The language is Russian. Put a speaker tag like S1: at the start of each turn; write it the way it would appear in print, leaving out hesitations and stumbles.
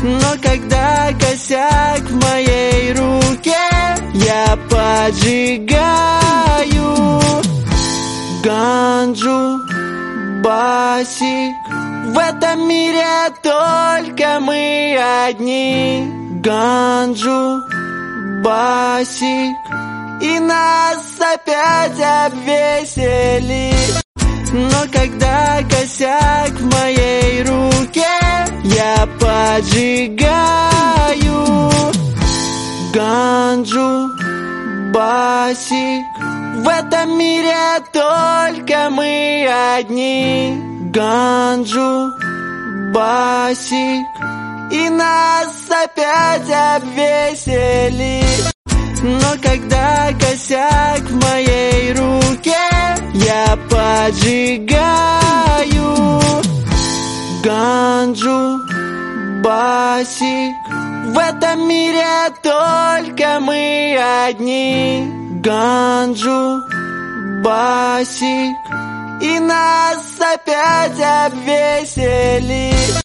S1: Но когда косяк в моей руке, я поджигаю ганджу, басик. В этом мире только мы одни. Ганджу, басик, и нас опять обвесили. Но когда косяк в моей руке, я поджигаю ганджу, басик. В этом мире только мы одни. Ганджу, басик, и нас опять обвесили. Но когда косяк в моей руке, я поджигаю ганджу, басик. В этом мире только мы одни. Ганджу, басик, и нас опять обвесили.